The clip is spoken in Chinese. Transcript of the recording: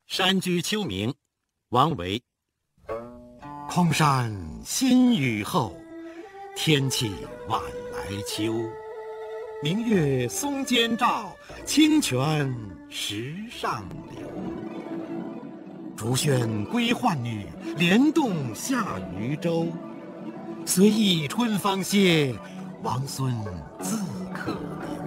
山居秋暝，王维。 空山新雨后，天气晚来秋。明月松间照，清泉石上流。竹喧归浣女，莲动下渔舟。随意春芳歇，王孙自可留。